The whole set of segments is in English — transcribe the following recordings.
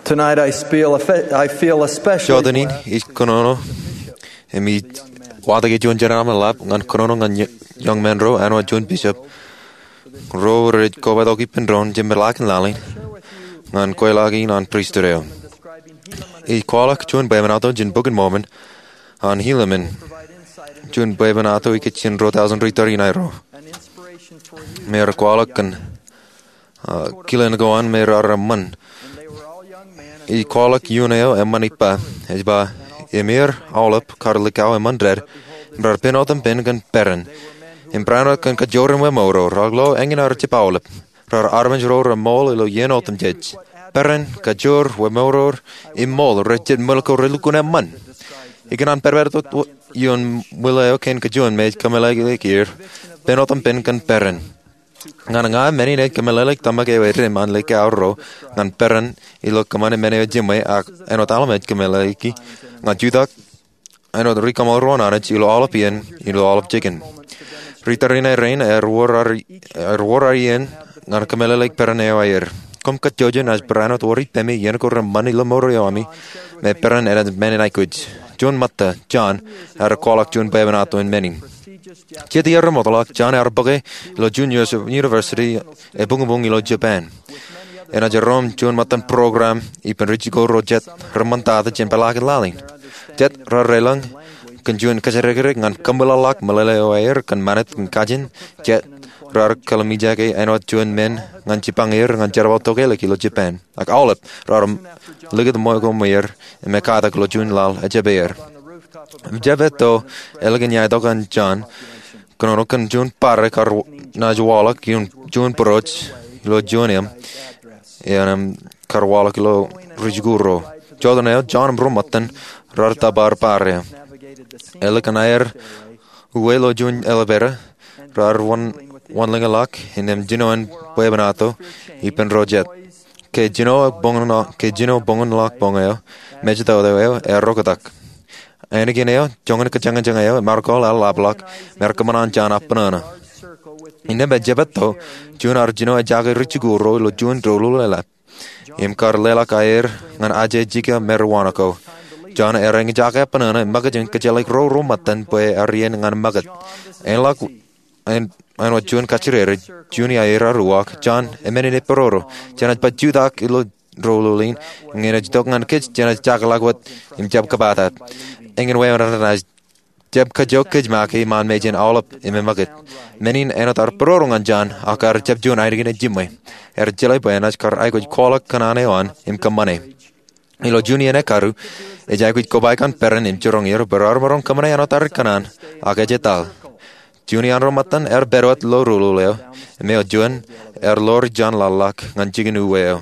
Tonight I feel especially Jordanin is konono emi wada ge John Jerama lap ngan konono ngan young man ro anwa John Bishop ro red ko ba dogi pendron jemberlak lalin ngan koilagi nan priestereo e kwalak John Bevanato jin bogen moment an hilemen John Bevanato I kitchen ro 1039 ro mer kwalak kan kilen go an mer arman I kwalak yuneo emanipa ejba emir alop karlikau emandred rar penotam pengan peren in brano kan kajoren we moro raglo engen arti paulop rar armen ro mol ilo yenotam jej peren kajor we moro immol rejed mulko relukuna man iganan perverto yun muleo ken kajon mej kamelagi here penotam pengan peren nga many ne kamelalik tamake we reman leke auro ngan peren ilo kamane mene jimwe ak enot alamet kameliki nga judak enot rikamal ronana ilo alopien ilo alop chicken ritarina rain erworarien ngan kamelalik peren ewayer kom kat jojen as peranot wori temi yen ko ramani lo moroyami me peren eran mene naikuj John Matta John er kolak John Bevanato in mening Jedi armotolak John Arbage lo Juniors University e bungubung ilo Japan. Ena Jerome John Matan program ipen Richigo Rojet remontada jempelak laling. Jet rarelang kan John kajaregerek ngan kambelalak maleleo air kan manet kan kajin jet rar kalamijake enot John men ngan Jipangir ngan jarwotoke leki lo Japan. Ak alep rar liget moiko meyer e mekada lo John lal e jabeer. Javeto eleganya dogan John kono kan John pare kar najwalak yun John proch lo Jonium yanam karwalak lo rijguro Jordan John bromatan rarta bar pare eleganair uelo John elevera rar one lingalak inem Jinoan Bevanato ipen rojet ke Jino bongon lak bongeo mejta odeo erokatak Enigineo, jongan kajangan Marco Lablak, Merkamanan Jana Panana. In the Bejabeto, Jun Argino Jaga Richiguro, lo Jun Drolula. Imkar Lela Kair, and Ajay Jika Meruanaco. John Erang Jaka Panana, Magajin Kajalik Ro Romatan, Boy Arian and Magat. And what Jun Kachire, Junior Era Ruak, John, Emene Peroro, Janet Pajudak, Ilo Drolulin, Ngenaj Dogan Kitch, Janet Jakalak, what in Jabkabata. Ingen way on Jeb Kajok Kajmaki, man majin all up in Magat. Menin enotar prorungan Jan, Akar Jeb Jun Idigin Jimway. Jeli Buenas Kar I could call a Kanane on him Kamane. Ilo Junior Nekaru, a Jaguit Kobakan Peran in Jurongir, Berarbaron Kamane Anotar Kanan, Akajetal. Junior Romatan Berot Lo Ruleo, Meo Jun, Lord John Lalak, and Jiginu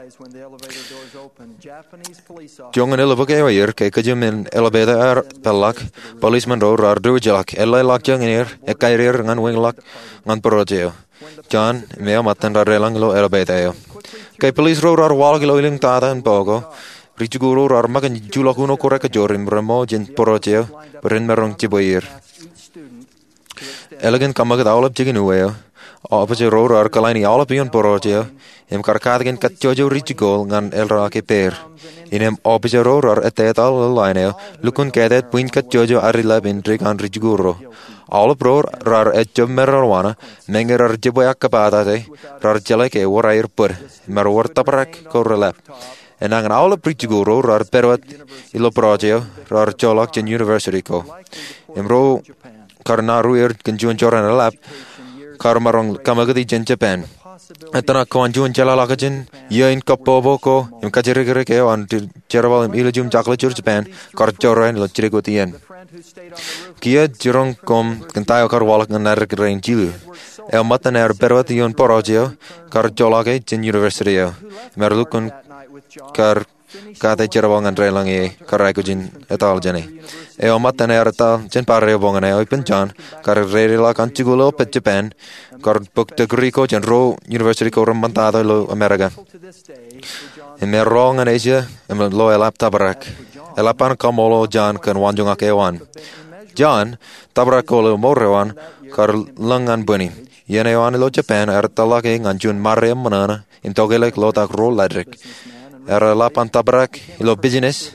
Jongen elevator ke kajum in elevator pelak policeman ro rar durjalak elak jangir e kairir ngan winglak ngan projeo John me matan relang lo elevator ke police ro rar walk lo iling tada en pogo richuguro rar magan julakuno koreka jorim remo jin projeo berin merong jiboir elegant kamagat awlap jiginueo opposite ro rar kalani awlapion projeo em karkadgen katjojo richigol ngan elra ke per inem opposite ro rar etetal lineo lukun kedet puin katjojo arilab intrik an richiguro all pro rar etjom merwana mengerar jiboyak kapada te rar jeleke warair pur merwar taprak korrelap enang all richiguro rar perwat ilo projeo rar jolak jen university ko emro karnaru er kenjuan joran lab karmarong kamagati jen Japan Etana konjun jalalakajin yain kapoboko im kajirigirike on jerwal im ilujum jakla Japan karjoran lo jirigotien kia jirong kom kentayo karwalak narik rain jilu el mataner berwation porojeo karjolake jen university merlukun kar kate jerwal ngan relangi karakujin etal jene el mataner tal jen parre bongane open jan kar rela kanchigulo pet Japan kar book de Greco jen ro university ko ramantado lo America in merong an Asia em lo elap tabrak elapan kamolo jan kan wanjung akewan John tabrak lo morewan kar langan buni yene wan lo Japan er talake ngan jun marre manana in togelek lo tak ro ladrik lapan tabrak ilo business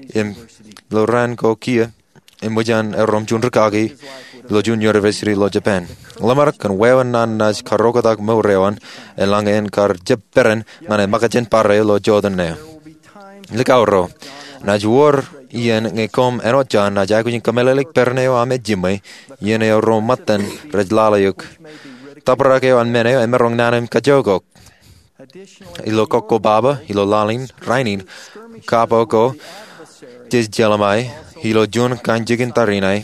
lo ran ko kia mujan rom jun rikagi lo jun university lo Japan. Lamar kan wewan nan nas karokadak mo rewan elangen kar jeperen ngane makajen pare lo Jordan ne. Likauro naj war ien ngekom enot jan naj akuin kamelelik perneo ame jimai ien yo romatan rejlalayuk. Taparake an meneo emerong nanem kajogok. Ilo koko baba, ilo lalin, rainin, kapo ko, tis jalamai, ilo jun kan jigin tarinai,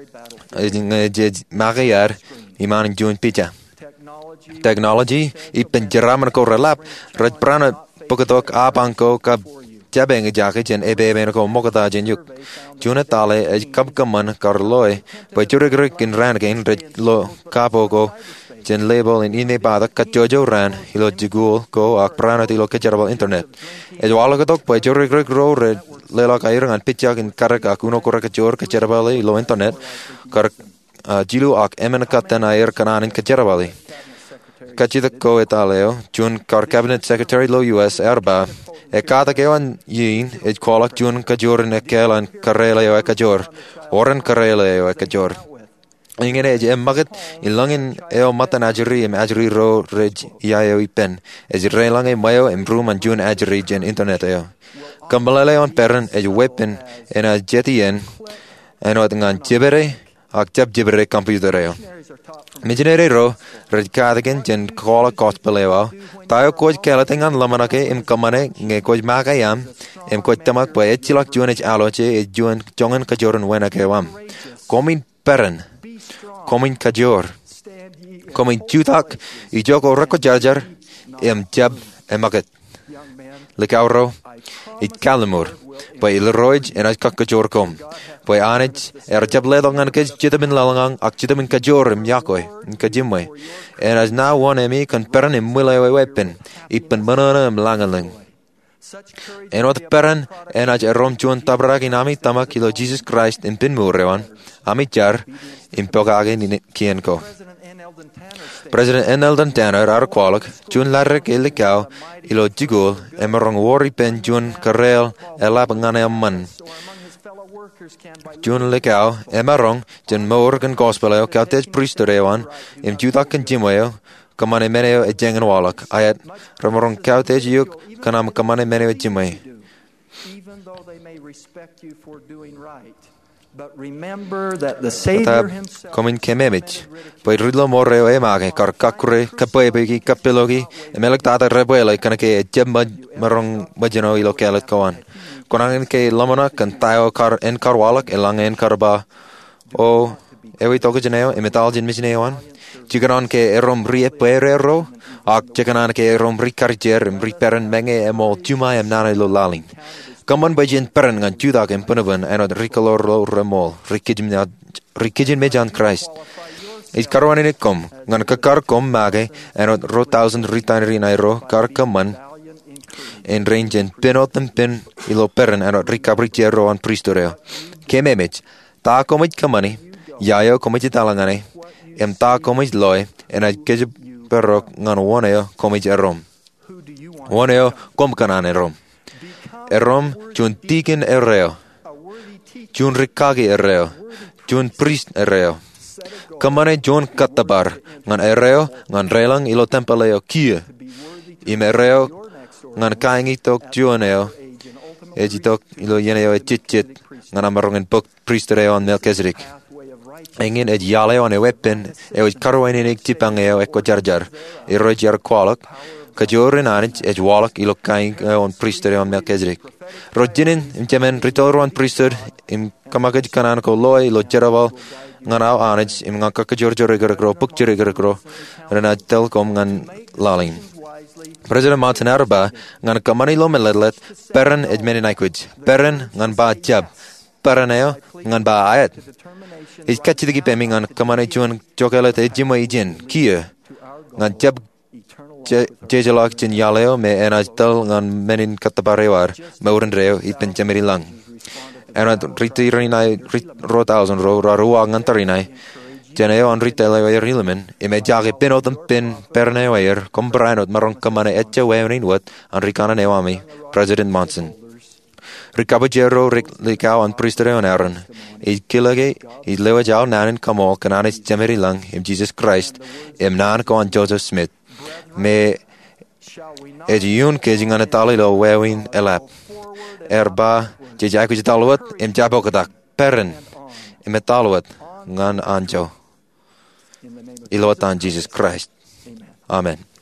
jej magayar, iman jun picha. Technology, ipen jeraman ko relap, raj prana pukatok apang ko kab jabeng jake jen ebe ko mokata jen yuk. Juna tale kab kaman karloy, pa jurig in rangain raj lo kapo ko, jen label in ine bada kajojo ran ilo jigul ko ak prana ilo kejarabal internet. Wala katok pa jurig ro red lelak air ngan pitjak in karak ak uno korak kajor kejarabal ilo internet karak jilu ak emen katan air kananin kejarabali. Kachita ko etaleo jun kar cabinet secretary lo US erba kata kewan yin kwalak jun kajor ne kelan karela yo kajor oran karela yo kajor. Ingene magat ilangin matan ajri ro rej yayo ipen relange mayo improvement jun ajri jen internet kambalale on peren weapon ena jetien enot ngan jibere ak jibere computer Mijinere ro rej kadagen jen kola gospel tayo koj kelatengan lamanake kamane nge koj makayam koj tamak pa chilak jun aloche jun jongan kajoran wenake komin peren komin kajor, komin jutak, joko rako jarjar, jab magat. Likauro, kalamur, pa ilroij en kajor kom. Pa anij, jab ledongan kaj jitamin lalangang, ak jitamin kajor yakoy, kajimwe. En as na emi kan peran mulawe wepen, ipen banana langalang. En wat peran, en as rom juan tabraki nami tamak ilo Jesus Christ in pin murewan, amit jar, impogage ni kienko. President N. Eldon Tanner arkwalak, jun larek ilikau, ilo jigul, emerong wari pen jun karel elap ngane amman. Jun likau, emerong, jun morgan gospeleo, kautej priesterewan, jutak kan jimweo, kamane meneo jengen walak, ayat, ramorong kautej yuk, kanam kamane meneo jimwe. Even though they may respect you for doing right. But remember that the Savior himself komin kememich poi ridlo morreo mage kar kakure kapebegi kapelogi emelak tata rebuela kanake jemma marong bajano ilo kelet kawan konangin ke lamana kan tayo kar en karwalak elang en karba o ewi togo janeo emetal jin misnewan jiganon ke erom rie perero ak jiganon ke erom rikarjer riperen menge emo tuma em nana lo laling Kaman bajen peren ngan judak en peneven enot rikalor lo remol rikijin mejan Christ. Karwan ini kom ngan kekar kom mage enot ro 1000 ritanri nairo kar kaman en rangen penot pen ilo peren enot rikabrijero an pristoreo. Kememich ta komich kamani yayo komich talangane ta komich loy enot kejib perok ngan woneo komich erom. Woneo kom kanan erom. Erom jun tiken ereo, jun rikagi ereo, jun priest ereo. Kamane jun katabar, ngan ereo, ngan relang ilo tempeleo kia. Im ereo, ngan kaingitok juaneo, ejitok ilo yeneo chit, ngan amarongen pok priest ereo an Melchizedek. Engin yaleo an wepen, karwaininik tipangeo eko jarjar, jar kwalak, Kajorin anich walak ilo kain on priester on Melchizedek. Rojinin jemen ritoro on priester kamakaj kanan ko loy ilo jeraval nganaw anich ngaka kajorjoregro pukjoregro rena telkom ngan laling. President Martin Arba ngan kamani lo meledlet peren edmeninaikuj. Peren ngan ba jab. Pereneo ngan ba ayat. Iskachidigi pemi ngan kamani juan jokelet ejima ijen kia ngan jab Jejelak jen yaleo me enaj tel ngan menin katabarewar meuren reo ipen jameri lang. Enaj ritirinai ro 1000 ro rarua ngantarinai jeneo an riteleo rilemen ime jage penot pen perneo kombrainot marong kamane etche werin wat an rikana newami President Monson. Ricabajero Ricao and Priester on Aaron. Kilage, Lewa Jow Nan and Kamal, Cananis Jemery Lung, Jesus Christ, Nan Con Joseph Smith. Me Ejun Kajing on a Talilo Wewin Elap. Erba, Jajakus Talwat, Jabokadak, Perrin, Metalwat, Ngan Anjo. Ilotan Jesus Christ. Amen.